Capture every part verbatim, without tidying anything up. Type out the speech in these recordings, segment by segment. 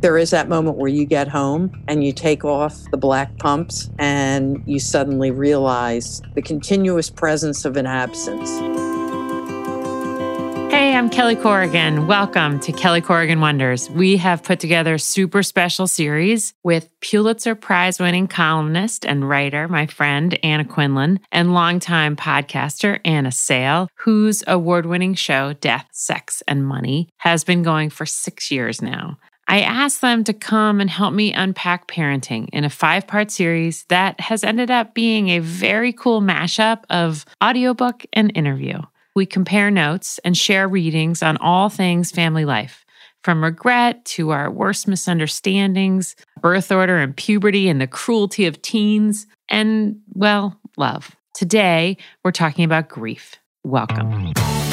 There is that moment where you get home and you take off the black pumps and you suddenly realize the continuous presence of an absence. Hey, I'm Kelly Corrigan. Welcome to Kelly Corrigan Wonders. We have put together a super special series with Pulitzer Prize-winning columnist and writer, my friend Anna Quindlen, and longtime podcaster Anna Sale, whose award-winning show, Death, Sex, and Money, has been going for six years now. I asked them to come and help me unpack parenting in a five-part series that has ended up being a very cool mashup of audiobook and interview. We compare notes and share readings on all things family life, from regret to our worst misunderstandings, birth order and puberty and the cruelty of teens, and, well, love. Today, we're talking about grief. Welcome.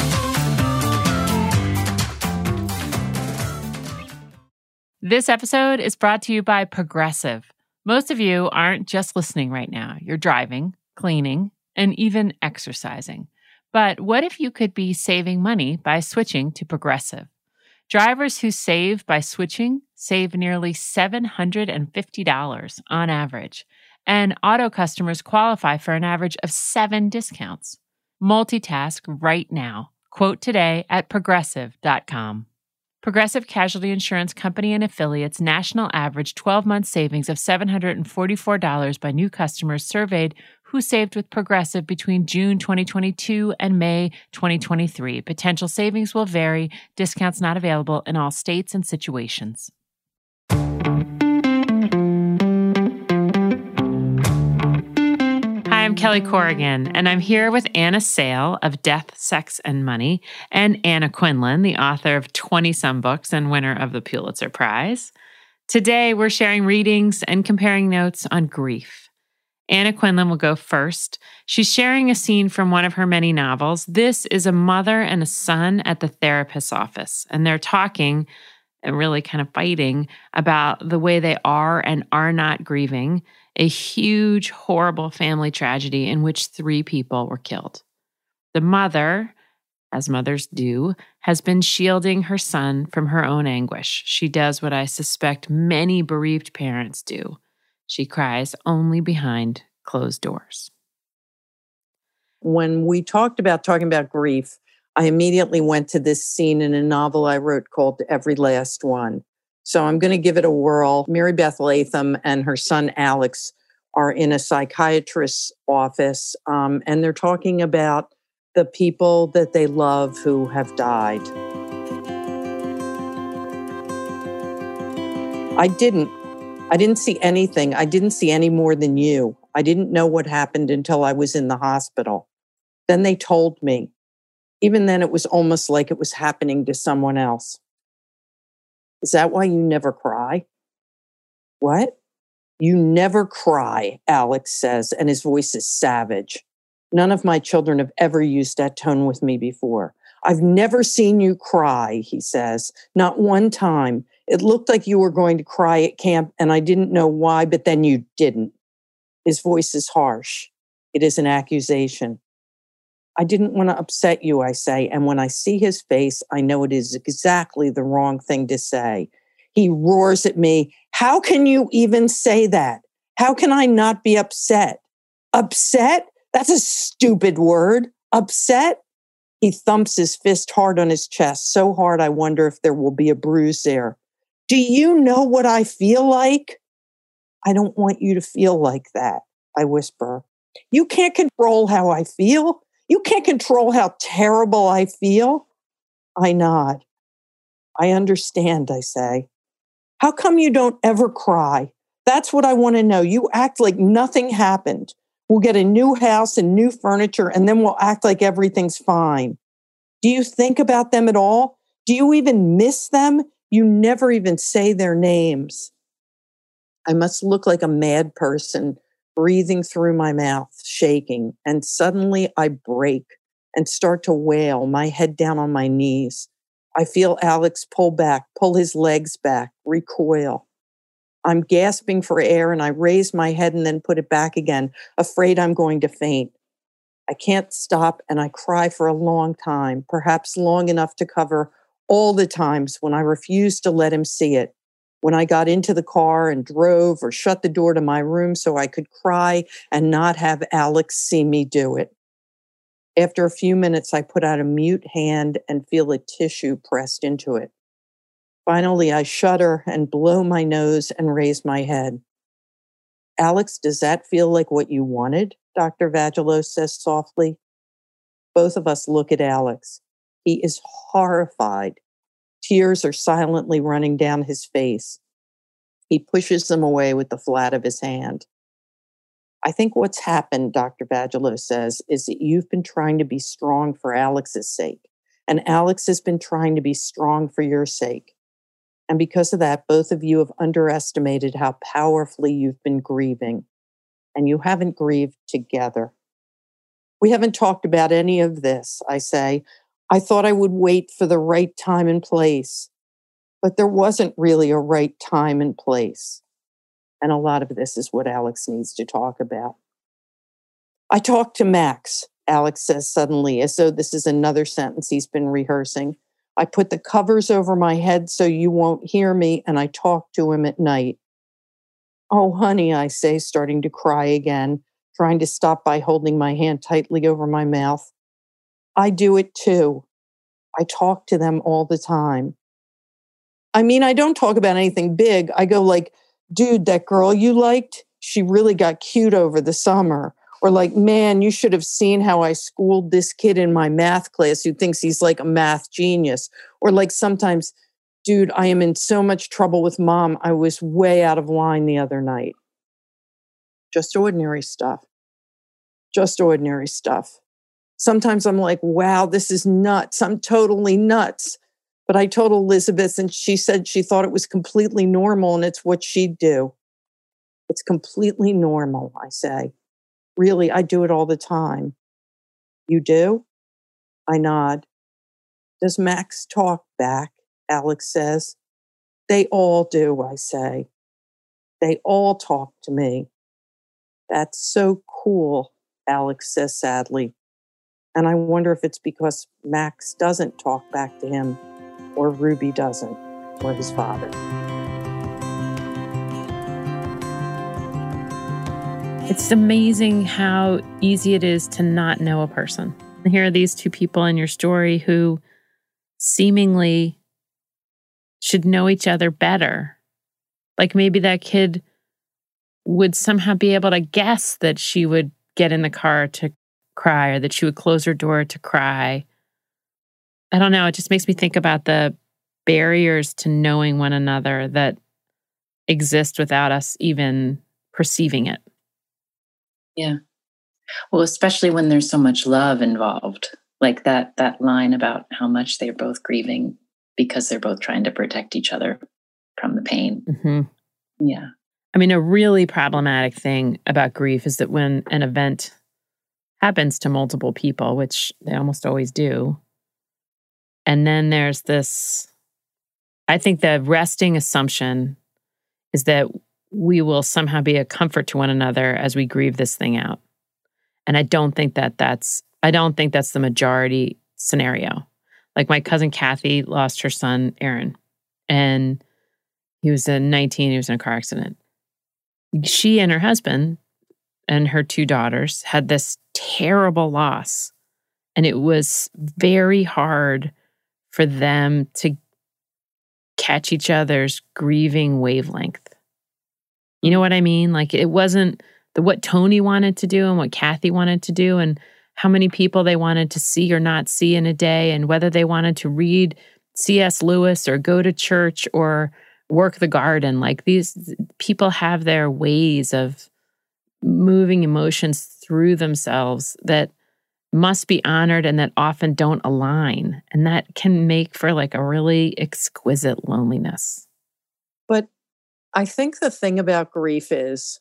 This episode is brought to you by Progressive. Most of you aren't just listening right now. You're driving, cleaning, and even exercising. But what if you could be saving money by switching to Progressive? Drivers who save by switching save nearly seven hundred fifty dollars on average, and auto customers qualify for an average of seven discounts. Multitask right now. Quote today at progressive dot com. Progressive Casualty Insurance Company and Affiliates national average twelve-month savings of seven hundred forty-four dollars by new customers surveyed who saved with Progressive between June twenty twenty-two and May twenty twenty-three. Potential savings will vary. Discounts not available in all states and situations. Hi, I'm Kelly Corrigan, and I'm here with Anna Sale of Death, Sex, and Money, and Anna Quindlen, the author of twenty-some books and winner of the Pulitzer Prize. Today, we're sharing readings and comparing notes on grief. Anna Quindlen will go first. She's sharing a scene from one of her many novels. This is a mother and a son at the therapist's office, and they're talking and really kind of fighting about the way they are and are not grieving a huge, horrible family tragedy in which three people were killed. The mother, as mothers do, has been shielding her son from her own anguish. She does what I suspect many bereaved parents do. She cries only behind closed doors. When we talked about talking about grief, I immediately went to this scene in a novel I wrote called Every Last One. So I'm going to give it a whirl. Mary Beth Latham and her son Alex are in a psychiatrist's office, um, and they're talking about the people that they love who have died. I didn't. I didn't see anything. I didn't see any more than you. I didn't know what happened until I was in the hospital. Then they told me. Even then, it was almost like it was happening to someone else. Is that why you never cry? What? You never cry, Alex says, and his voice is savage. None of my children have ever used that tone with me before. I've never seen you cry, he says. Not one time. It looked like you were going to cry at camp, and I didn't know why, but then you didn't. His voice is harsh. It is an accusation. I didn't want to upset you, I say, and when I see his face, I know it is exactly the wrong thing to say. He roars at me. How can you even say that? How can I not be upset? Upset? That's a stupid word. Upset? He thumps his fist hard on his chest, so hard I wonder if there will be a bruise there. Do you know what I feel like? I don't want you to feel like that, I whisper. You can't control how I feel. You can't control how terrible I feel. I nod. I understand, I say. How come you don't ever cry? That's what I want to know. You act like nothing happened. We'll get a new house and new furniture, and then we'll act like everything's fine. Do you think about them at all? Do you even miss them? You never even say their names. I must look like a mad person, breathing through my mouth, shaking, and suddenly I break and start to wail, my head down on my knees. I feel Alex pull back, pull his legs back, recoil. I'm gasping for air and I raise my head and then put it back again, afraid I'm going to faint. I can't stop and I cry for a long time, perhaps long enough to cover all the times when I refused to let him see it, when I got into the car and drove or shut the door to my room so I could cry and not have Alex see me do it. After a few minutes, I put out a mute hand and feel a tissue pressed into it. Finally, I shudder and blow my nose and raise my head. Alex, does that feel like what you wanted? Doctor Vagelos says softly. Both of us look at Alex. He is horrified. Tears are silently running down his face. He pushes them away with the flat of his hand. I think what's happened, Doctor Vagelos says, is that you've been trying to be strong for Alex's sake, and Alex has been trying to be strong for your sake. And because of that, both of you have underestimated how powerfully you've been grieving, and you haven't grieved together. We haven't talked about any of this, I say. I thought I would wait for the right time and place, but there wasn't really a right time and place. And a lot of this is what Alex needs to talk about. I talked to Max, Alex says suddenly, as though this is another sentence he's been rehearsing. I put the covers over my head so you won't hear me, and I talk to him at night. Oh, honey, I say, starting to cry again, trying to stop by holding my hand tightly over my mouth. I do it too. I talk to them all the time. I mean, I don't talk about anything big. I go like, dude, that girl you liked, she really got cute over the summer. Or like, man, you should have seen how I schooled this kid in my math class who thinks he's like a math genius. Or like sometimes, dude, I am in so much trouble with mom. I was way out of line the other night. Just ordinary stuff. Just ordinary stuff. Sometimes I'm like, wow, this is nuts. I'm totally nuts. But I told Elizabeth and she said she thought it was completely normal and it's what she'd do. It's completely normal, I say. Really, I do it all the time. You do? I nod. Does Max talk back? Alex says. They all do, I say. They all talk to me. That's so cool, Alex says sadly. And I wonder if it's because Max doesn't talk back to him, or Ruby doesn't, or his father. It's amazing how easy it is to not know a person. And here are these two people in your story who seemingly should know each other better. Like maybe that kid would somehow be able to guess that she would get in the car to cry or that she would close her door to cry. I don't know. It just makes me think about the barriers to knowing one another that exist without us even perceiving it. Yeah. Well, especially when there's so much love involved, like that that line about how much they're both grieving because they're both trying to protect each other from the pain. Mm-hmm. Yeah. I mean, a really problematic thing about grief is that when an event happens to multiple people, which they almost always do, and then there's this, I think the resting assumption is that we will somehow be a comfort to one another as we grieve this thing out. And I don't think that that's, I don't think that's the majority scenario. Like my cousin Kathy lost her son, Aaron, and he was in nineteen, he was in a car accident. She and her husband and her two daughters had this terrible loss. And it was very hard for them to catch each other's grieving wavelength. You know what I mean? Like it wasn't the what Tony wanted to do and what Kathy wanted to do and how many people they wanted to see or not see in a day and whether they wanted to read C S Lewis or go to church or work the garden. Like these people have their ways of moving emotions through themselves that must be honored and that often don't align. And that can make for like a really exquisite loneliness. But I think the thing about grief is,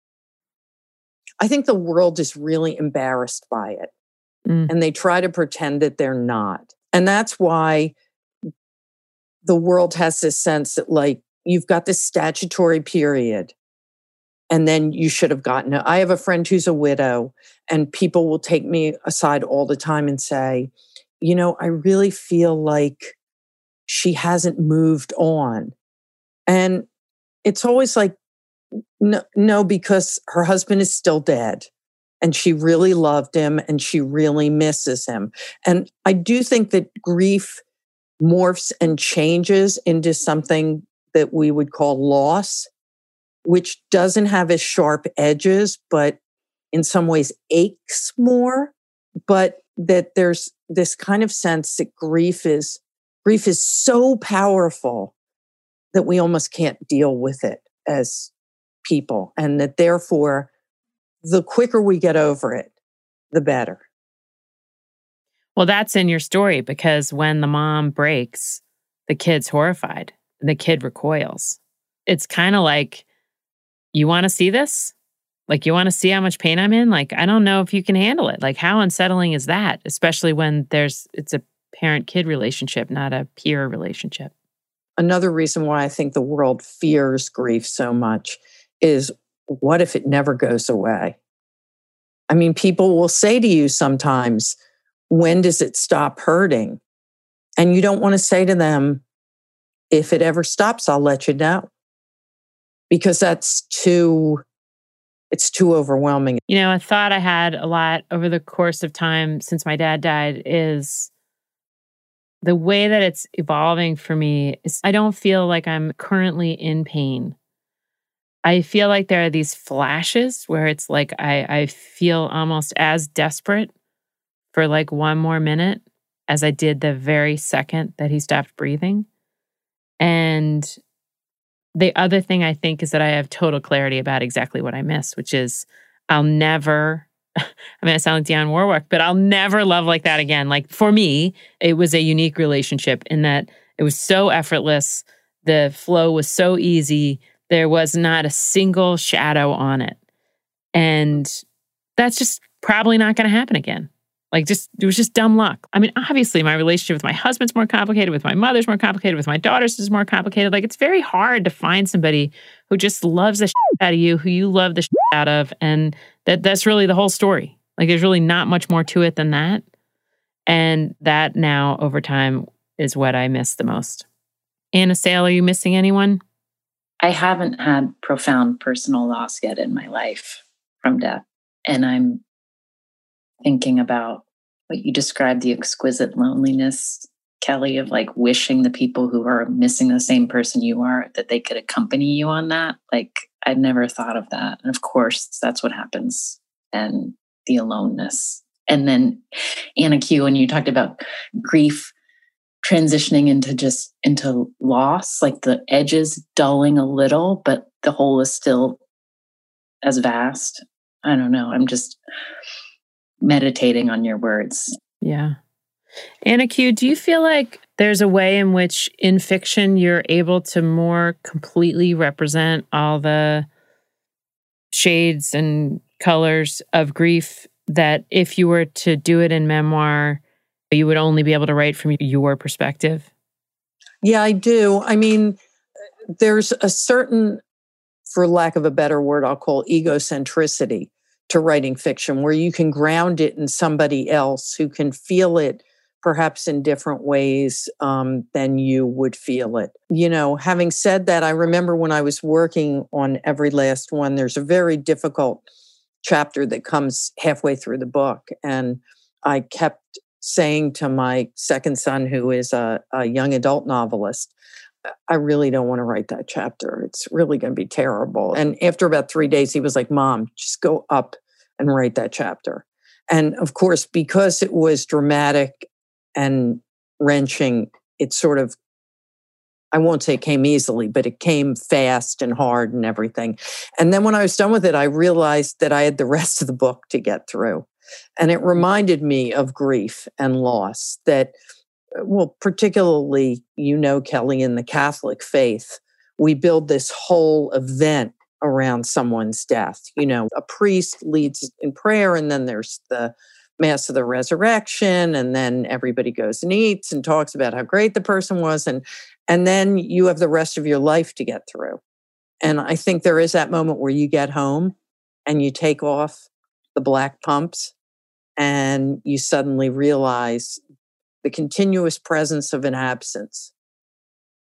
I think the world is really embarrassed by it. Mm. And they try to pretend that they're not. And that's why the world has this sense that like, you've got this statutory period and then you should have gotten it. I have a friend who's a widow and people will take me aside all the time and say, you know, I really feel like she hasn't moved on. And it's always like, no, no, because her husband is still dead and she really loved him and she really misses him. And I do think that grief morphs and changes into something that we would call loss, which doesn't have as sharp edges, but in some ways aches more. But that there's this kind of sense that grief is grief is so powerful that we almost can't deal with it as people, and that therefore the quicker we get over it, the better. Well, that's in your story, because when the mom breaks, the kid's horrified and the kid recoils. It's kind of like, you want to see this? Like, you want to see how much pain I'm in? Like, I don't know if you can handle it. Like, how unsettling is that? Especially when there's, it's a parent-kid relationship, not a peer relationship. Another reason why I think the world fears grief so much is, what if it never goes away? I mean, people will say to you sometimes, when does it stop hurting? And you don't want to say to them, if it ever stops, I'll let you know. Because that's too, it's too overwhelming. You know, a thought I had a lot over the course of time since my dad died is the way that it's evolving for me is I don't feel like I'm currently in pain. I feel like there are these flashes where it's like I, I feel almost as desperate for like one more minute as I did the very second that he stopped breathing. And the other thing I think is that I have total clarity about exactly what I miss, which is I'll never, I mean, I sound like Dionne Warwick, but I'll never love like that again. Like, for me, it was a unique relationship in that it was so effortless. The flow was so easy. There was not a single shadow on it. And that's just probably not going to happen again. Like, just, it was just dumb luck. I mean, obviously, my relationship with my husband's more complicated, with my mother's more complicated, with my daughter's is more complicated. Like, it's very hard to find somebody who just loves the shit out of you, who you love the shit out of. And that that's really the whole story. Like, there's really not much more to it than that. And that now, over time, is what I miss the most. Anna Sale, are you missing anyone? I haven't had profound personal loss yet in my life from death. And I'm thinking about what you described, the exquisite loneliness, Kelly, of like wishing the people who are missing the same person you are, that they could accompany you on that. Like, I'd never thought of that. And of course, that's what happens. And the aloneness. And then Anna Q, when you talked about grief transitioning into just into loss, like the edges dulling a little, but the whole is still as vast. I don't know. I'm just meditating on your words. Yeah. Anna Q, do you feel like there's a way in which in fiction you're able to more completely represent all the shades and colors of grief that if you were to do it in memoir, you would only be able to write from your perspective? Yeah, I do. I mean, there's a certain, for lack of a better word, I'll call egocentricity to writing fiction, where you can ground it in somebody else who can feel it perhaps in different ways um, than you would feel it. You know, having said that, I remember when I was working on Every Last One, there's a very difficult chapter that comes halfway through the book. And I kept saying to my second son, who is a, a young adult novelist, I really don't want to write that chapter. It's really going to be terrible. And after about three days, he was like, Mom, just go up and write that chapter. And of course, because it was dramatic and wrenching, it sort of, I won't say it came easily, but it came fast and hard and everything. And then when I was done with it, I realized that I had the rest of the book to get through. And it reminded me of grief and loss that, well, particularly, you know, Kelly, in the Catholic faith, we build this whole event around someone's death. You know, a priest leads in prayer, and then there's the Mass of the Resurrection, and then everybody goes and eats and talks about how great the person was, and and then you have the rest of your life to get through. And I think there is that moment where you get home and you take off the black pumps and you suddenly realize the continuous presence of an absence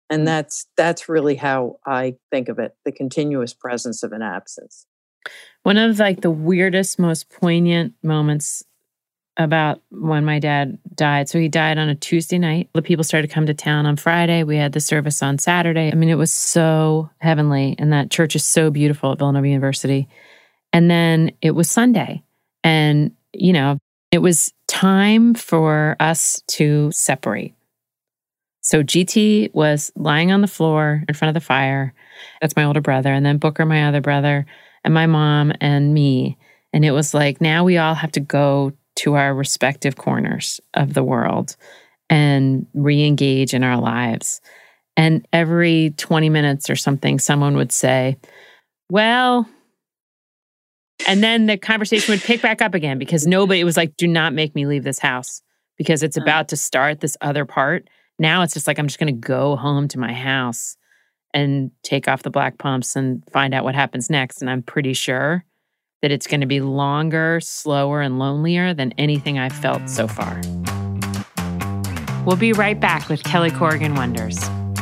And that's that's really how I think of it, the continuous presence of an absence. One of like the weirdest, most poignant moments about when my dad died. So he died on a Tuesday night. The people started to come to town on Friday. We had the service on Saturday. I mean, it was so heavenly. And that church is so beautiful at Villanova University. And then it was Sunday. And, you know, it was time for us to separate. So G T was lying on the floor in front of the fire. That's my older brother. And then Booker, my other brother, and my mom and me. And it was like, now we all have to go to our respective corners of the world and re-engage in our lives. And every twenty minutes or something, someone would say, well, and then the conversation would pick back up again because nobody, it was like, do not make me leave this house because it's about to start this other part. Now it's just like, I'm just going to go home to my house and take off the black pumps and find out what happens next. And I'm pretty sure that it's going to be longer, slower, and lonelier than anything I've felt so far. We'll be right back with Kelly Corrigan Wonders.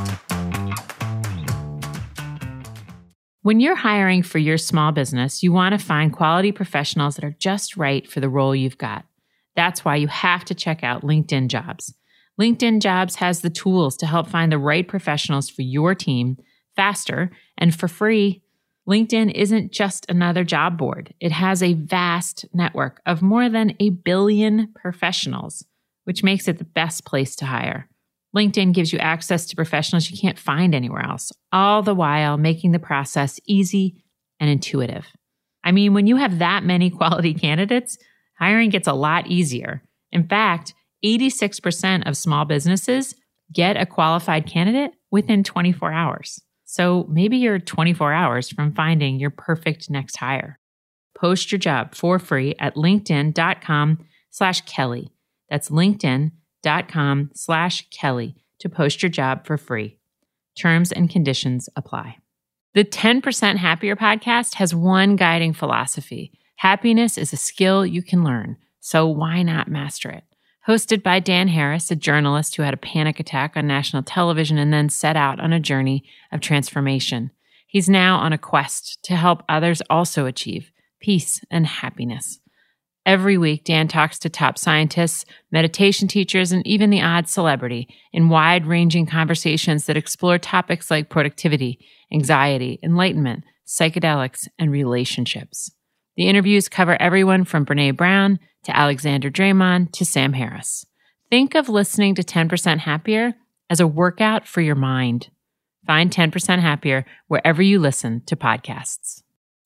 When you're hiring for your small business, you want to find quality professionals that are just right for the role you've got. That's why you have to check out LinkedIn Jobs. LinkedIn Jobs has the tools to help find the right professionals for your team faster and for free. LinkedIn isn't just another job board. It has a vast network of more than a billion professionals, which makes it the best place to hire. LinkedIn gives you access to professionals you can't find anywhere else, all the while making the process easy and intuitive. I mean, when you have that many quality candidates, hiring gets a lot easier. In fact, eighty-six percent of small businesses get a qualified candidate within twenty-four hours. So maybe you're twenty-four hours from finding your perfect next hire. Post your job for free at linkedin.com slash Kelly. That's linkedin.com slash Kelly to post your job for free. Terms and conditions apply. The ten percent Happier podcast has one guiding philosophy. Happiness is a skill you can learn, so why not master it? Hosted by Dan Harris, a journalist who had a panic attack on national television and then set out on a journey of transformation. He's now on a quest to help others also achieve peace and happiness. Every week, Dan talks to top scientists, meditation teachers, and even the odd celebrity in wide-ranging conversations that explore topics like productivity, anxiety, enlightenment, psychedelics, and relationships. The interviews cover everyone from Brené Brown to Alexander Draymond to Sam Harris. Think of listening to ten percent Happier as a workout for your mind. Find ten percent Happier wherever you listen to podcasts.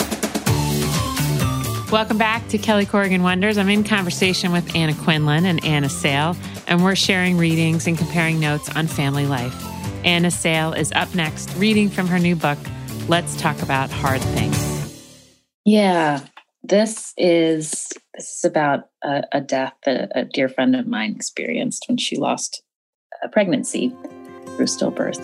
Welcome back to Kelly Corrigan Wonders. I'm in conversation with Anna Quinlan and Anna Sale, and we're sharing readings and comparing notes on family life. Anna Sale is up next, reading from her new book, Let's Talk About Hard Things. Yeah. This is this is about a, a death that a dear friend of mine experienced when she lost a pregnancy through stillbirth.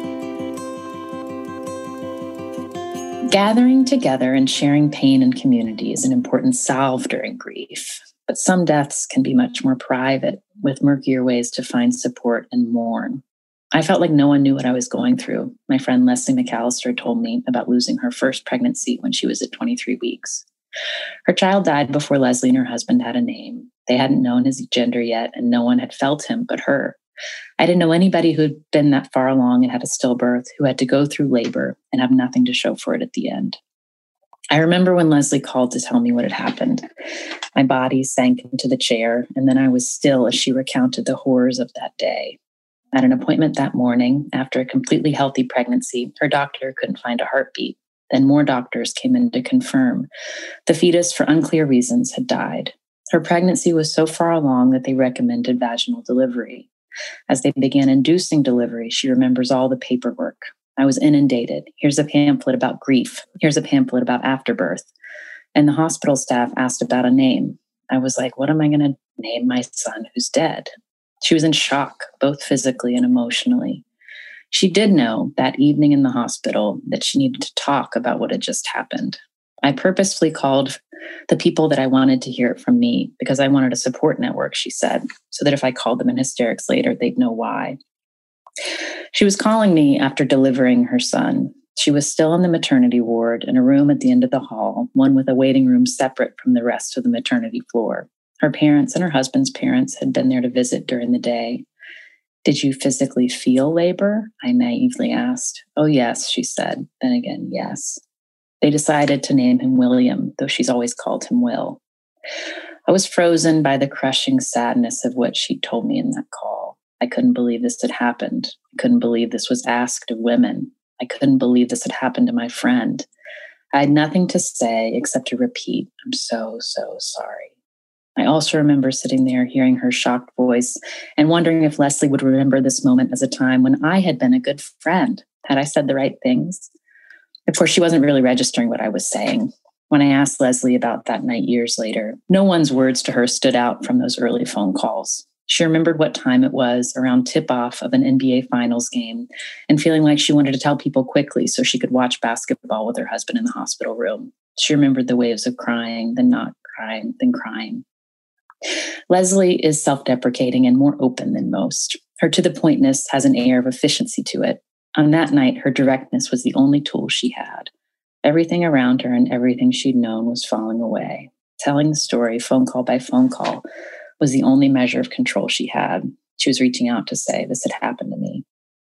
Gathering together and sharing pain in community is an important salve during grief, but some deaths can be much more private, with murkier ways to find support and mourn. I felt like no one knew what I was going through. My friend Leslie McAllister told me about losing her first pregnancy when she was at twenty-three weeks. Her child died before Leslie and her husband had a name. They hadn't known his gender yet, and no one had felt him but her. I didn't know anybody who'd been that far along and had a stillbirth, who had to go through labor and have nothing to show for it at the end. I remember when Leslie called to tell me what had happened. My body sank into the chair, and then I was still as she recounted the horrors of that day. At an appointment that morning, after a completely healthy pregnancy, her doctor couldn't find a heartbeat. Then more doctors came in to confirm the fetus, for unclear reasons, had died. Her pregnancy was so far along that they recommended vaginal delivery. As they began inducing delivery, she remembers all the paperwork. I was inundated. Here's a pamphlet about grief. Here's a pamphlet about afterbirth. And the hospital staff asked about a name. I was like, what am I going to name my son who's dead? She was in shock, both physically and emotionally. She did know that evening in the hospital that she needed to talk about what had just happened. I purposefully called the people that I wanted to hear it from me because I wanted a support network, she said, so that if I called them in hysterics later, they'd know why. She was calling me after delivering her son. She was still in the maternity ward in a room at the end of the hall, one with a waiting room separate from the rest of the maternity floor. Her parents and her husband's parents had been there to visit during the day. Did you physically feel labor? I naively asked. Oh, yes, she said. Then again, yes. They decided to name him William, though she's always called him Will. I was frozen by the crushing sadness of what she told me in that call. I couldn't believe this had happened. I couldn't believe this was asked of women. I couldn't believe this had happened to my friend. I had nothing to say except to repeat, I'm so, so sorry. I also remember sitting there hearing her shocked voice and wondering if Leslie would remember this moment as a time when I had been a good friend. Had I said the right things? Of course, she wasn't really registering what I was saying. When I asked Leslie about that night years later, no one's words to her stood out from those early phone calls. She remembered what time it was around tip-off of an N B A Finals game and feeling like she wanted to tell people quickly so she could watch basketball with her husband in the hospital room. She remembered the waves of crying, then not crying, then crying. Leslie is self-deprecating and more open than most. Her to-the-pointness has an air of efficiency to it. On that night, her directness was the only tool she had. Everything around her and everything she'd known was falling away. Telling the story, phone call by phone call, was the only measure of control she had. She was reaching out to say, this had happened to me.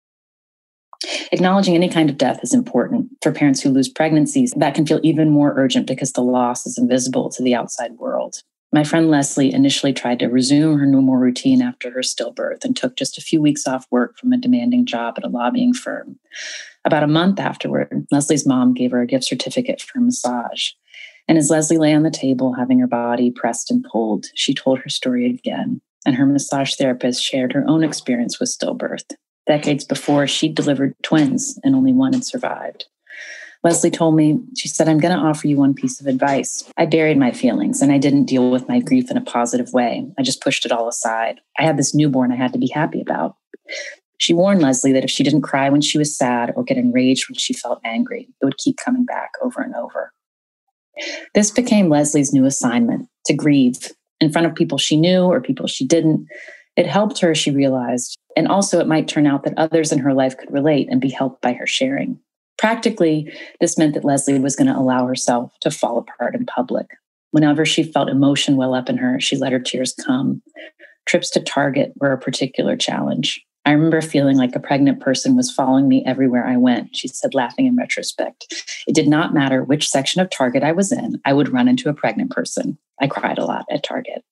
Acknowledging any kind of death is important. For parents who lose pregnancies, that can feel even more urgent because the loss is invisible to the outside world. My friend Leslie initially tried to resume her normal routine after her stillbirth and took just a few weeks off work from a demanding job at a lobbying firm. About a month afterward, Leslie's mom gave her a gift certificate for a massage. And as Leslie lay on the table, having her body pressed and pulled, she told her story again. And her massage therapist shared her own experience with stillbirth. Decades before, she'd delivered twins and only one had survived. Leslie told me, she said, I'm going to offer you one piece of advice. I buried my feelings and I didn't deal with my grief in a positive way. I just pushed it all aside. I had this newborn I had to be happy about. She warned Leslie that if she didn't cry when she was sad or get enraged when she felt angry, it would keep coming back over and over. This became Leslie's new assignment, to grieve in front of people she knew or people she didn't. It helped her, she realized, and also it might turn out that others in her life could relate and be helped by her sharing. Practically, this meant that Leslie was going to allow herself to fall apart in public. Whenever she felt emotion well up in her, she let her tears come. Trips to Target were a particular challenge. I remember feeling like a pregnant person was following me everywhere I went, she said, laughing in retrospect. It did not matter which section of Target I was in, I would run into a pregnant person. I cried a lot at Target.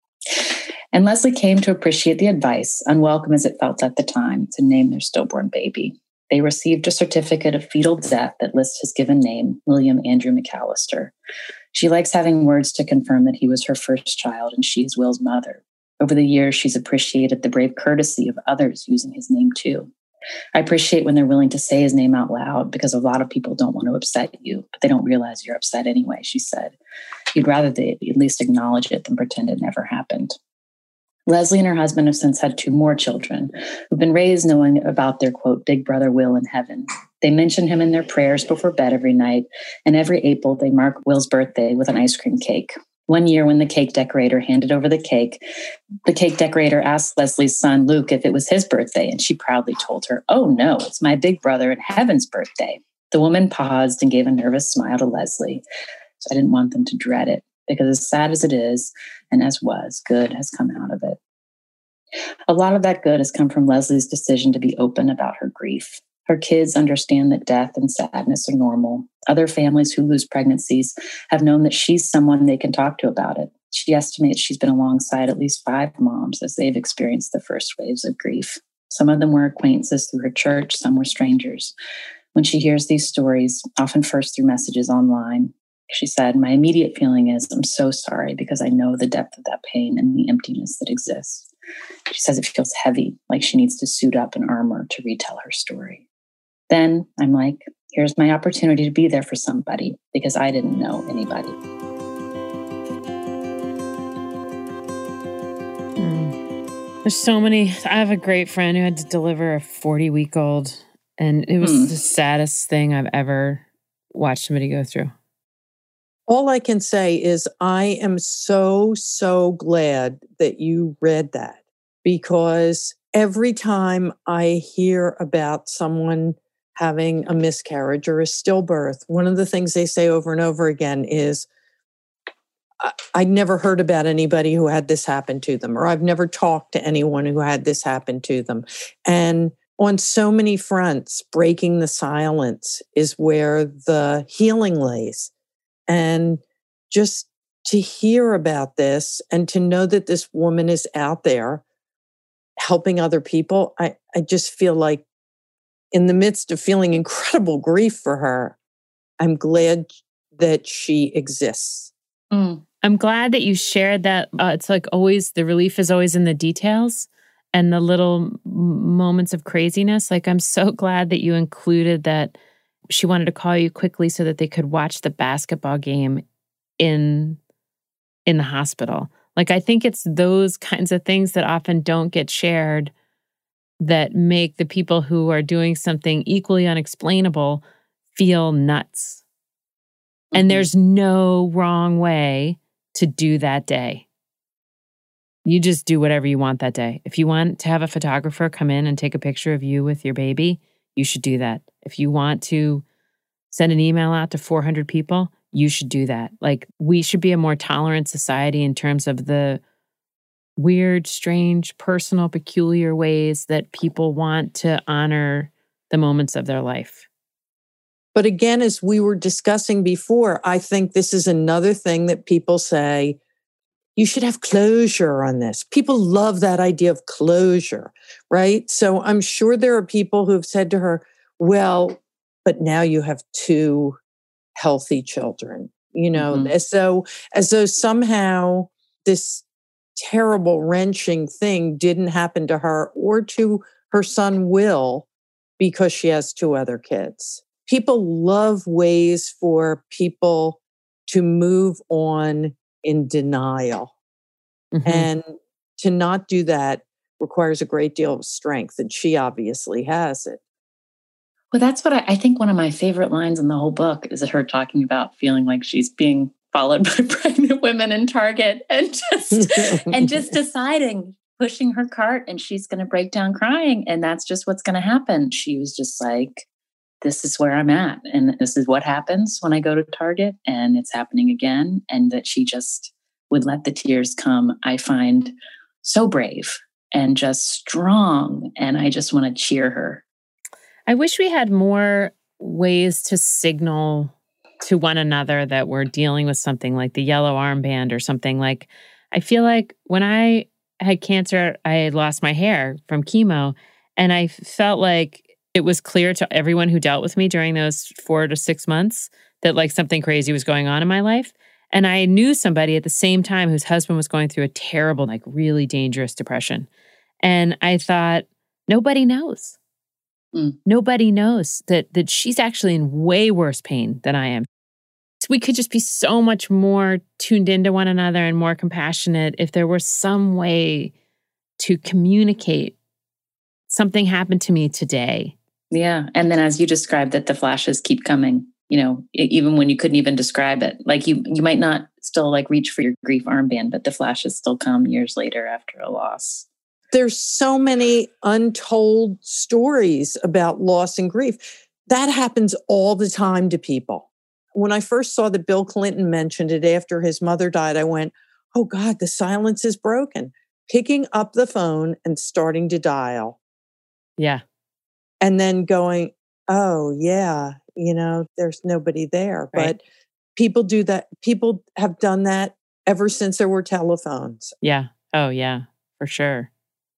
And Leslie came to appreciate the advice, unwelcome as it felt at the time, to name their stillborn baby. They received a certificate of fetal death that lists his given name, William Andrew McAllister. She likes having words to confirm that he was her first child and she is Will's mother. Over the years, she's appreciated the brave courtesy of others using his name too. I appreciate when they're willing to say his name out loud because a lot of people don't want to upset you, but they don't realize you're upset anyway, she said. You'd rather they at least acknowledge it than pretend it never happened. Leslie and her husband have since had two more children who've been raised knowing about their, quote, big brother Will in heaven. They mention him in their prayers before bed every night, and every April they mark Will's birthday with an ice cream cake. One year when the cake decorator handed over the cake, the cake decorator asked Leslie's son, Luke, if it was his birthday, and she proudly told her, oh no, it's my big brother in heaven's birthday. The woman paused and gave a nervous smile to Leslie. So I didn't want them to dread it, because as sad as it is, and as was, good has come out of it. A lot of that good has come from Leslie's decision to be open about her grief. Her kids understand that death and sadness are normal. Other families who lose pregnancies have known that she's someone they can talk to about it. She estimates she's been alongside at least five moms as they've experienced the first waves of grief. Some of them were acquaintances through her church, some were strangers. When she hears these stories, often first through messages online, she said, my immediate feeling is, I'm so sorry because I know the depth of that pain and the emptiness that exists. She says it feels heavy, like she needs to suit up in armor to retell her story. Then I'm like, here's my opportunity to be there for somebody because I didn't know anybody. Mm. There's so many. I have a great friend who had to deliver a forty-week-old, and it was mm. the saddest thing I've ever watched somebody go through. All I can say is I am so, so glad that you read that because every time I hear about someone having a miscarriage or a stillbirth, one of the things they say over and over again is, I, I never heard about anybody who had this happen to them, or I've never talked to anyone who had this happen to them. And on so many fronts, breaking the silence is where the healing lays. And just to hear about this and to know that this woman is out there helping other people, I, I just feel like in the midst of feeling incredible grief for her, I'm glad that she exists. Mm. I'm glad that you shared that. Uh, it's like always, the relief is always in the details and the little m- moments of craziness. Like, I'm so glad that you included that she wanted to call you quickly so that they could watch the basketball game in in the hospital. Like, I think it's those kinds of things that often don't get shared that make the people who are doing something equally unexplainable feel nuts. Mm-hmm. And there's no wrong way to do that day. You just do whatever you want that day. If you want to have a photographer come in and take a picture of you with your baby, you should do that. If you want to send an email out to four hundred people, you should do that. Like, we should be a more tolerant society in terms of the weird, strange, personal, peculiar ways that people want to honor the moments of their life. But again, as we were discussing before, I think this is another thing that people say, you should have closure on this. People love that idea of closure, right? So I'm sure there are people who have said to her, well, but now you have two healthy children, you know, mm-hmm. as though, as though somehow this terrible, wrenching thing didn't happen to her or to her son Will because she has two other kids. People love ways for people to move on in denial. Mm-hmm. And to not do that requires a great deal of strength, and she obviously has it. Well, that's what I, I think one of my favorite lines in the whole book is her talking about feeling like she's being followed by pregnant women in Target and just and just deciding, pushing her cart, and she's going to break down crying, and that's just what's going to happen. She was just like, this is where I'm at, and this is what happens when I go to Target, and it's happening again, and that she just would let the tears come, I find so brave and just strong, and I just want to cheer her. I wish we had more ways to signal to one another that we're dealing with something like the yellow armband or something. Like, I feel like when I had cancer, I had lost my hair from chemo, and I felt like it was clear to everyone who dealt with me during those four to six months that like something crazy was going on in my life. And I knew somebody at the same time whose husband was going through a terrible, like really dangerous depression. And I thought, nobody knows. Mm. Nobody knows that that she's actually in way worse pain than I am. We could just be so much more tuned into one another and more compassionate if there were some way to communicate something happened to me today. Yeah. And then as you described that the flashes keep coming, you know, even when you couldn't even describe it, like you, you might not still like reach for your grief armband, but the flashes still come years later after a loss. There's so many untold stories about loss and grief. That happens all the time to people. When I first saw that Bill Clinton mentioned it after his mother died, I went, oh God, the silence is broken. Picking up the phone and starting to dial. Yeah. And then going, oh yeah, you know, there's nobody there. Right. But people do that. People have done that ever since there were telephones. Yeah. Oh yeah, for sure.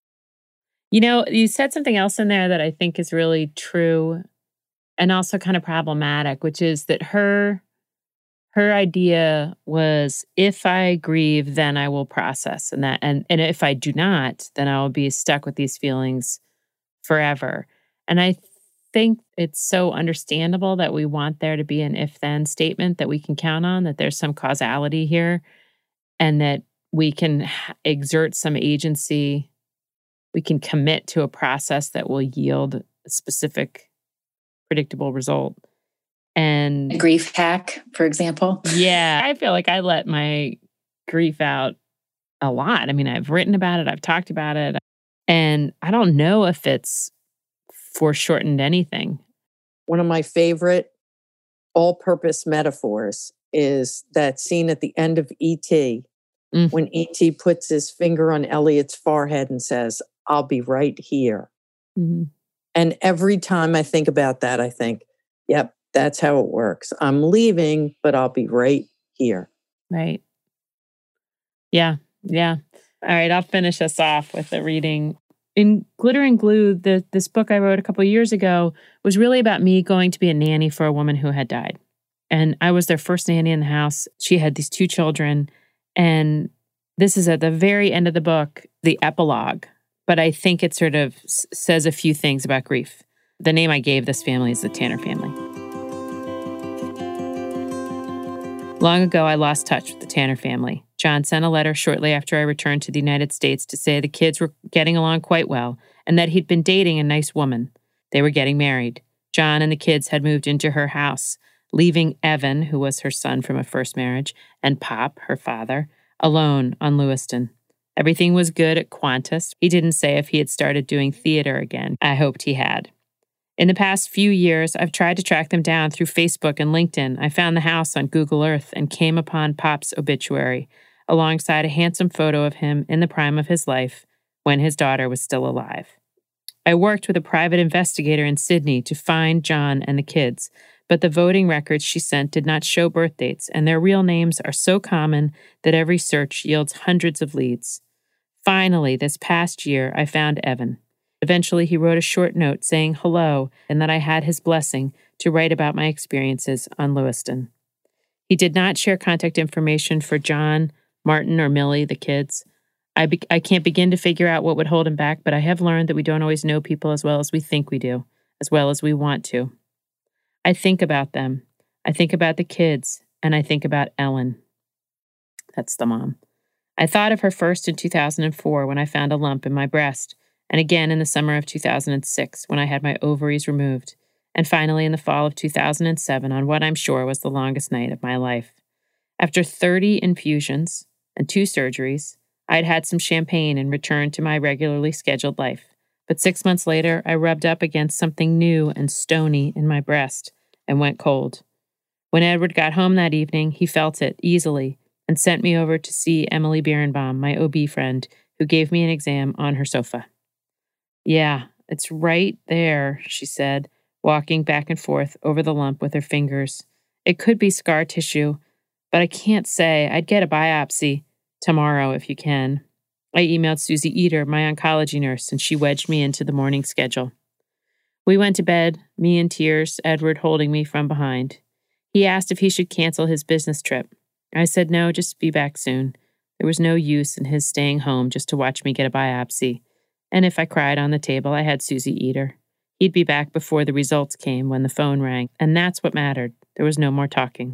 You know, you said something else in there that I think is really true and also kind of problematic, which is that her her idea was, if I grieve, then I will process. And that and, and if I do not, then I will be stuck with these feelings forever. And I think it's so understandable that we want there to be an if-then statement that we can count on, that there's some causality here and that we can exert some agency. We can commit to a process that will yield a specific, predictable result. And a grief hack, for example. Yeah, I feel like I let my grief out a lot. I mean, I've written about it. I've talked about it. And I don't know if it's foreshortened anything. One of my favorite all-purpose metaphors is that scene at the end of E T Mm. when E T puts his finger on Elliot's forehead and says, "I'll be right here." Mm-hmm. And every time I think about that, I think, yep, that's how it works. I'm leaving, but I'll be right here. Right. Yeah. Yeah. All right. I'll finish us off with a reading. In Glitter and Glue, the, this book I wrote a couple of years ago was really about me going to be a nanny for a woman who had died. And I was their first nanny in the house. She had these two children. And this is at the very end of the book, the epilogue. But I think it sort of s- says a few things about grief. The name I gave this family is the Tanner family. Long ago, I lost touch with the Tanner family. John sent a letter shortly after I returned to the United States to say the kids were getting along quite well and that he'd been dating a nice woman. They were getting married. John and the kids had moved into her house, leaving Evan, who was her son from a first marriage, and Pop, her father, alone on Lewiston. Everything was good at Qantas. He didn't say if he had started doing theater again. I hoped he had. In the past few years, I've tried to track them down through Facebook and LinkedIn. I found the house on Google Earth and came upon Pop's obituary, alongside a handsome photo of him in the prime of his life when his daughter was still alive. I worked with a private investigator in Sydney to find John and the kids, but the voting records she sent did not show birth dates, and their real names are so common that every search yields hundreds of leads. Finally, this past year, I found Evan. Eventually, he wrote a short note saying hello and that I had his blessing to write about my experiences on Lewiston. He did not share contact information for John, Martin, or Millie, the kids. I, be- I can't begin to figure out what would hold him back, but I have learned that we don't always know people as well as we think we do, as well as we want to. I think about them. I think about the kids, and I think about Ellen. That's the mom. I thought of her first in two thousand four when I found a lump in my breast, and again in the summer of two thousand six when I had my ovaries removed, and finally in the fall of two thousand seven on what I'm sure was the longest night of my life. After thirty infusions and two surgeries, I'd had some champagne and returned to my regularly scheduled life. But six months later, I rubbed up against something new and stony in my breast and went cold. When Edward got home that evening, he felt it easily and sent me over to see Emily Birnbaum, my O B friend, who gave me an exam on her sofa. "Yeah, it's right there," she said, walking back and forth over the lump with her fingers. "It could be scar tissue, but I can't say. I'd get a biopsy tomorrow if you can." I emailed Susie Eder, my oncology nurse, and she wedged me into the morning schedule. We went to bed, me in tears, Edward holding me from behind. He asked if he should cancel his business trip. I said no, just be back soon. There was no use in his staying home just to watch me get a biopsy. And if I cried on the table, I had Susie Eder. He'd be back before the results came when the phone rang, and that's what mattered. There was no more talking.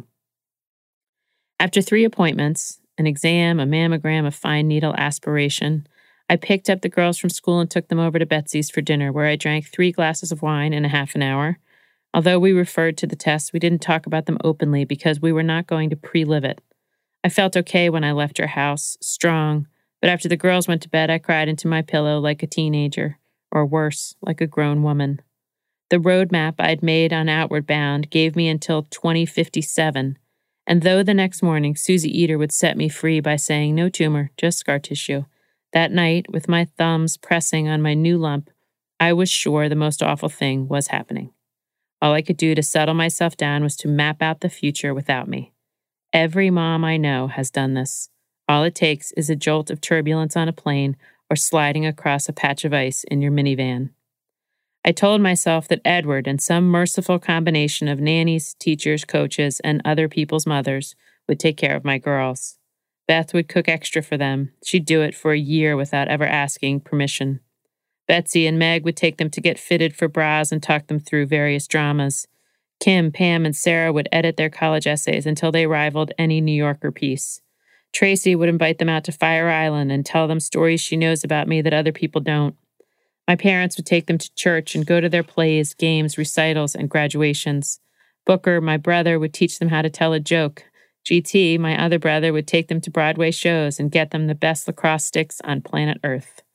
After three appointments, an exam, a mammogram, a fine needle aspiration, I picked up the girls from school and took them over to Betsy's for dinner, where I drank three glasses of wine in a half an hour. Although we referred to the tests, we didn't talk about them openly because we were not going to pre-live it. I felt okay when I left her house, strong, but after the girls went to bed, I cried into my pillow like a teenager, or worse, like a grown woman. The roadmap I'd made on Outward Bound gave me until twenty fifty-seven, and though the next morning Susie Eder would set me free by saying no tumor, just scar tissue, that night, with my thumbs pressing on my new lump, I was sure the most awful thing was happening. All I could do to settle myself down was to map out the future without me. Every mom I know has done this. All it takes is a jolt of turbulence on a plane or sliding across a patch of ice in your minivan. I told myself that Edward and some merciful combination of nannies, teachers, coaches, and other people's mothers would take care of my girls. Beth would cook extra for them. She'd do it for a year without ever asking permission. Betsy and Meg would take them to get fitted for bras and talk them through various dramas. Kim, Pam, and Sarah would edit their college essays until they rivaled any New Yorker piece. Tracy would invite them out to Fire Island and tell them stories she knows about me that other people don't. My parents would take them to church and go to their plays, games, recitals, and graduations. Booker, my brother, would teach them how to tell a joke. G T, my other brother, would take them to Broadway shows and get them the best lacrosse sticks on planet Earth.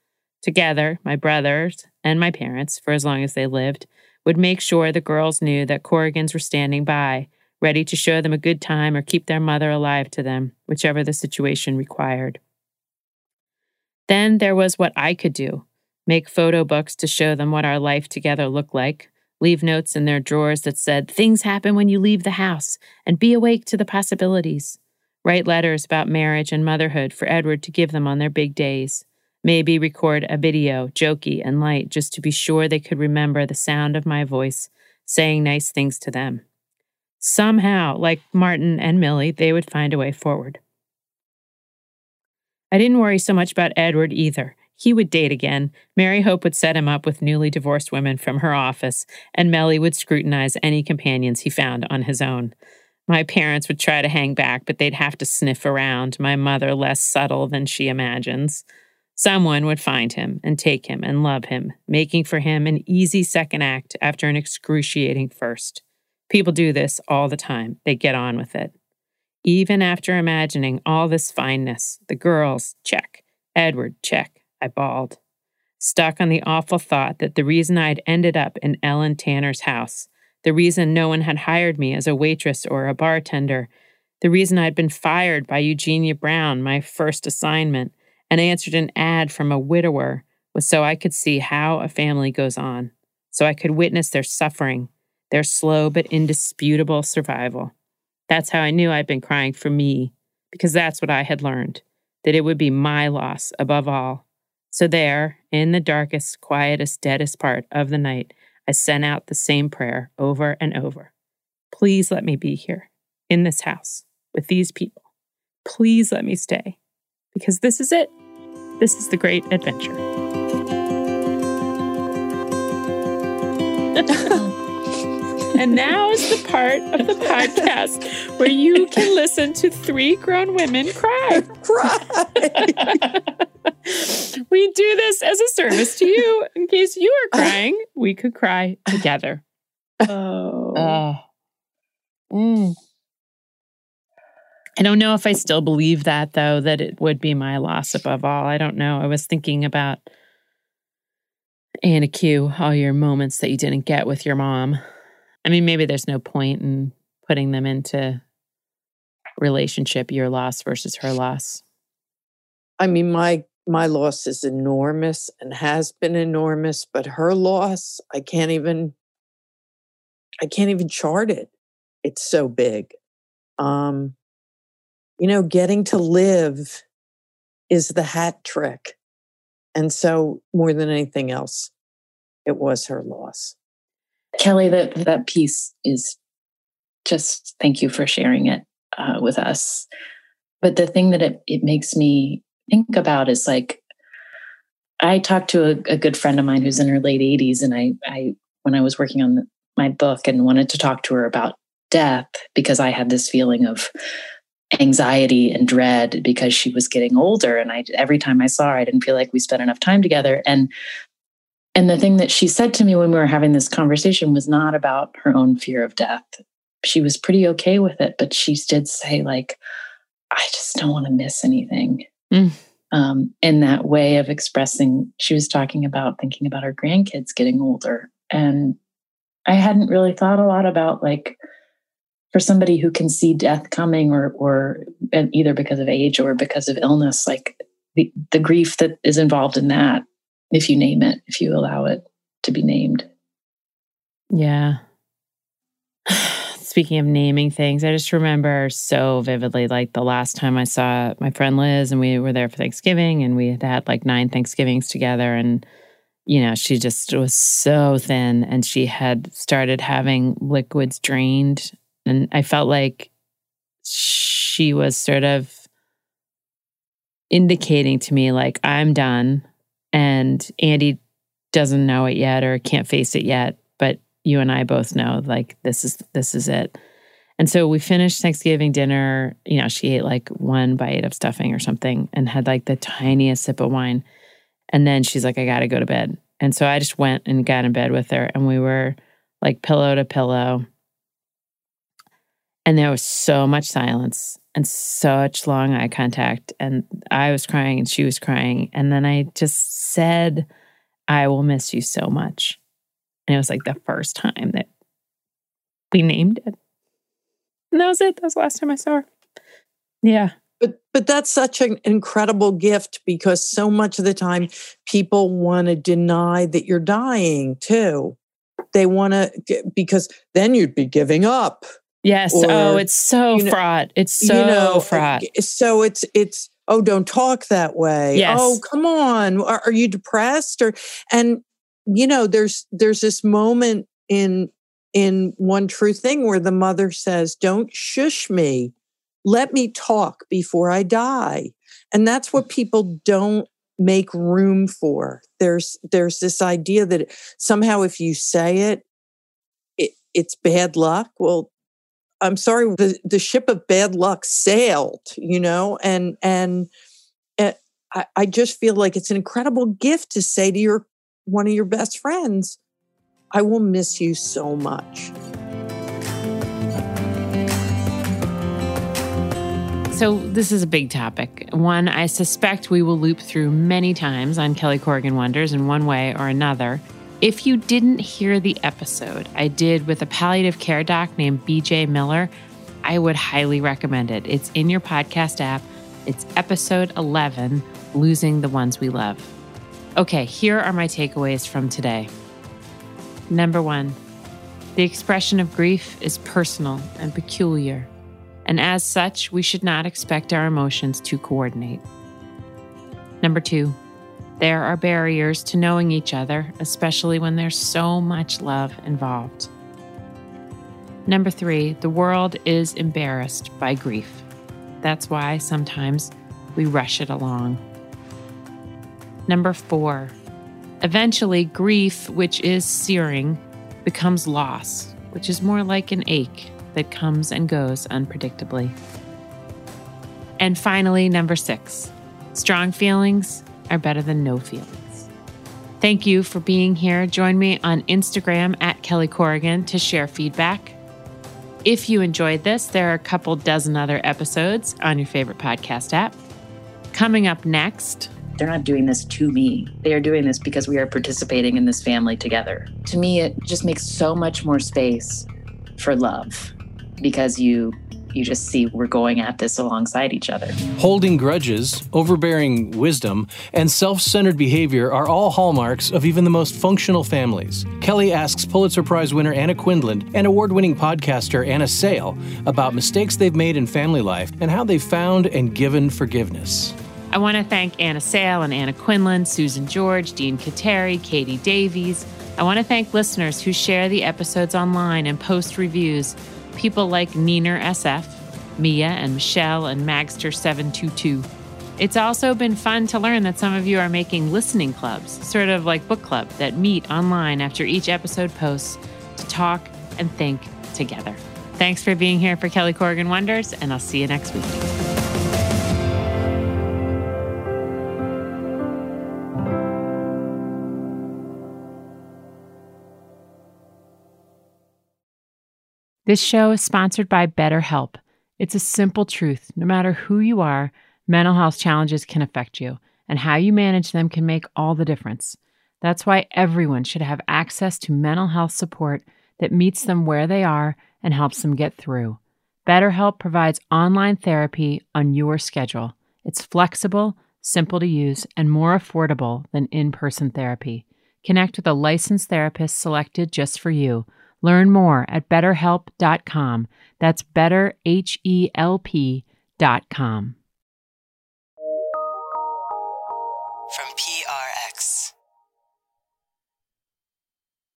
Together, my brothers and my parents, for as long as they lived, would make sure the girls knew that Corrigans were standing by, ready to show them a good time or keep their mother alive to them, whichever the situation required. Then there was what I could do, make photo books to show them what our life together looked like, leave notes in their drawers that said, things happen when you leave the house, and be awake to the possibilities. Write letters about marriage and motherhood for Edward to give them on their big days. Maybe record a video, jokey and light, just to be sure they could remember the sound of my voice, saying nice things to them. Somehow, like Martin and Millie, they would find a way forward. I didn't worry so much about Edward either. He would date again. Mary Hope would set him up with newly divorced women from her office, and Mellie would scrutinize any companions he found on his own. My parents would try to hang back, but they'd have to sniff around, my mother less subtle than she imagines. Someone would find him and take him and love him, making for him an easy second act after an excruciating first. People do this all the time. They get on with it. Even after imagining all this fineness, the girls, check. Edward, check. I bawled. Stuck on the awful thought that the reason I'd ended up in Ellen Tanner's house, the reason no one had hired me as a waitress or a bartender, the reason I'd been fired by Eugenia Brown, my first assignment, and answered an ad from a widower was so I could see how a family goes on, so I could witness their suffering, their slow but indisputable survival. That's how I knew I'd been crying for me, because that's what I had learned, that it would be my loss above all. So there, in the darkest, quietest, deadest part of the night, I sent out the same prayer over and over. Please let me be here, in this house, with these people. Please let me stay, because this is it. This is the great adventure. And now is the part of the podcast where you can listen to three grown women cry. Cry. We do this as a service to you. In case you are crying, we could cry together. Oh. Oh. Mm. I don't know if I still believe that, though, that it would be my loss above all. I don't know. I was thinking about, Anna Q, all your moments that you didn't get with your mom. I mean, maybe there's no point in putting them into relationship, your loss versus her loss. I mean, my my loss is enormous and has been enormous, but her loss, I can't even, I can't even chart it. It's so big. Um, you know, getting to live is the hat trick. And so more than anything else, it was her loss. Kelly, that, that piece is just, thank you for sharing it uh, with us. But the thing that it, it makes me think about is like, I talked to a, a good friend of mine who's in her late eighties. And I, I when I was working on the, my book and wanted to talk to her about death, because I had this feeling of anxiety and dread because she was getting older. And I, every time I saw her, I didn't feel like we spent enough time together. And And the thing that she said to me when we were having this conversation was not about her own fear of death. She was pretty okay with it, but she did say, like, I just don't want to miss anything. Mm. Um, in that way of expressing, she was talking about thinking about her grandkids getting older. And I hadn't really thought a lot about, like, for somebody who can see death coming or, or either because of age or because of illness, like the, the grief that is involved in that. If you name it, if you allow it to be named. Yeah. Speaking of naming things, I just remember so vividly, like the last time I saw my friend Liz and we were there for Thanksgiving and we had had like nine Thanksgivings together. And, you know, she just was so thin and she had started having liquids drained. And I felt like she was sort of indicating to me, like, I'm done. And Andy doesn't know it yet or can't face it yet, but you and I both know, like, this is this is it. And so we finished Thanksgiving dinner. You know, she ate like one bite of stuffing or something and had like the tiniest sip of wine. And then she's like, I got to go to bed. And so I just went and got in bed with her and we were like pillow to pillow. And there was so much silence and such long eye contact. And I was crying and she was crying. And then I just said, I will miss you so much. And it was like the first time that we named it. And that was it. That was the last time I saw her. Yeah. But but that's such an incredible gift, because so much of the time people want to deny that you're dying too. They want to, because then you'd be giving up. Yes. Or, oh, it's so you know, fraught. It's so you know, fraught. So it's, it's, oh, don't talk that way. Yes. Oh, come on. Are, are you depressed? Or, and, you know, there's, there's this moment in, in One True Thing where the mother says, don't shush me. Let me talk before I die. And that's what people don't make room for. There's, there's this idea that somehow if you say it, it it's bad luck. Well, I'm sorry, the, the ship of bad luck sailed, you know, and, and uh, I, I just feel like it's an incredible gift to say to your, one of your best friends, I will miss you so much. So this is a big topic, one I suspect we will loop through many times on Kelly Corrigan Wonders in one way or another. If you didn't hear the episode I did with a palliative care doc named B J Miller, I would highly recommend it. It's in your podcast app. It's episode eleven, Losing the Ones We Love. Okay, here are my takeaways from today. Number one, the expression of grief is personal and peculiar. And as such, we should not expect our emotions to coordinate. Number two, there are barriers to knowing each other, especially when there's so much love involved. Number three, the world is embarrassed by grief. That's why sometimes we rush it along. Number four, eventually grief, which is searing, becomes loss, which is more like an ache that comes and goes unpredictably. And finally, number six, strong feelings are better than no feelings. Thank you for being here. Join me on Instagram at Kelly Corrigan to share feedback. If you enjoyed this, there are a couple dozen other episodes on your favorite podcast app. Coming up next, they're not doing this to me. They are doing this because we are participating in this family together. To me, it just makes so much more space for love, because you you just see we're going at this alongside each other. Holding grudges, overbearing wisdom, and self-centered behavior are all hallmarks of even the most functional families. Kelly asks Pulitzer Prize winner Anna Quindlen and award-winning podcaster Anna Sale about mistakes they've made in family life and how they've found and given forgiveness. I want to thank Anna Sale and Anna Quindlen, Susan George, Dean Kateri, Katie Davies. I want to thank listeners who share the episodes online and post reviews. People like Neener S F, Mia and Michelle and Magster seven two two. It's also been fun to learn that some of you are making listening clubs, sort of like book club, that meet online after each episode posts to talk and think together. Thanks for being here for Kelly Corrigan Wonders, and I'll see you next week. This show is sponsored by BetterHelp. It's a simple truth. No matter who you are, mental health challenges can affect you, and how you manage them can make all the difference. That's why everyone should have access to mental health support that meets them where they are and helps them get through. BetterHelp provides online therapy on your schedule. It's flexible, simple to use, and more affordable than in-person therapy. Connect with a licensed therapist selected just for you. Learn more at better help dot com. That's better, H E L P dot com. From P R X.